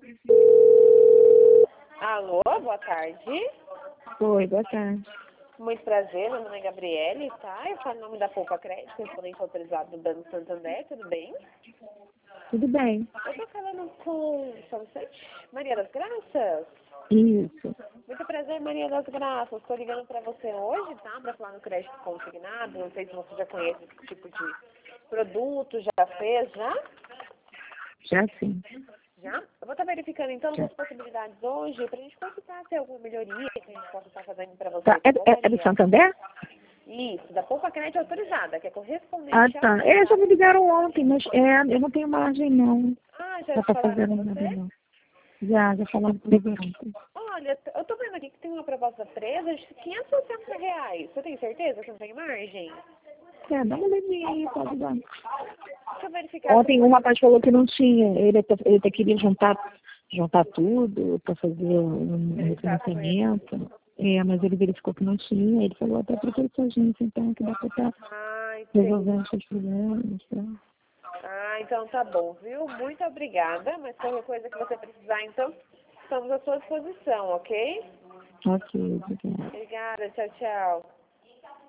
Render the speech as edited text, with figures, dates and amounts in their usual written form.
Alô, boa tarde. Oi, boa tarde. Muito prazer, meu nome é Gabriele, tá? Eu falo em nome da Poupa Crédito, correspondente autorizado do Banco Santander, tudo bem? Tudo bem? Eu tô falando com só você? Maria das Graças? Isso. Muito prazer, Maria das Graças. Estou ligando para você hoje, tá? Para falar no crédito consignado. Não sei se você já conhece esse tipo de produto, já fez, já? Já sim. Já? Eu vou estar verificando então Já. as possibilidades hoje para a gente consultar se tem alguma melhoria que a gente possa estar fazendo para Tá. você, É, tá bom, é do Maria? Santander? Isso, da Poupa Crédito autorizada, que é Ah, correspondente tá. É, já autorizada. me ligaram ontem, mas eu não tenho margem, não. Ah, já Pra te estar falaram com fazendo nada, você? não. Já falaram comigo ontem. Olha, eu tô vendo aqui que tem uma proposta presa de R$ 560. Você tem certeza que não tem margem? É, dá uma olhadinha aí, pode dar. Deixa eu verificar se eu Ontem um consigo. rapaz falou que não tinha. Ele até queria juntar tudo para fazer um Verificar com ele. refinanciamento. É, mas ele verificou que não tinha. Ele falou até para essa agência, então, que dá para estar Ah, entendi. resolvendo esses problemas. Tá? Ah, então tá bom, viu? Muito obrigada, mas qualquer coisa que você precisar, então, estamos à sua disposição, ok? Ok, obrigada. Obrigada, tchau, tchau.